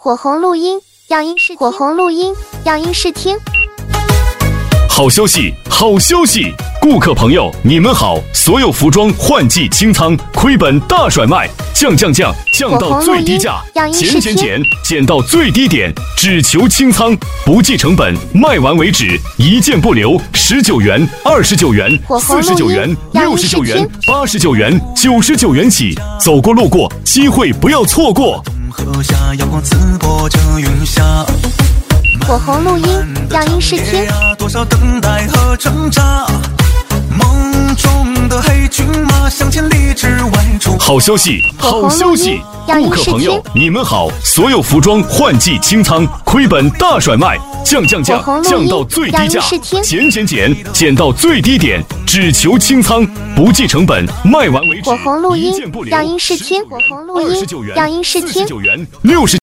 火红录音，样音试听。火红录音，样音试听。 好消息，好消息！顾客朋友，你们好！所有服装换季清仓，亏本大甩卖，降到最低价，减到最低点，只求清仓，不计成本，卖完为止，一件不留。19元、29元、49元、69元、89元、99元起，走过路过，机会不要错过。 火红录音，样音试听。 多少等待和挣扎，梦中的黑骏马向前立志外出。 好消息，好消息！顾客朋友，你们好！所有服装换季清仓，亏本大甩卖，降到最低价，减到最低点，只求清仓，不计成本，卖完为止。 火红录音，样音试听。火红录音，样音试听。 49元、69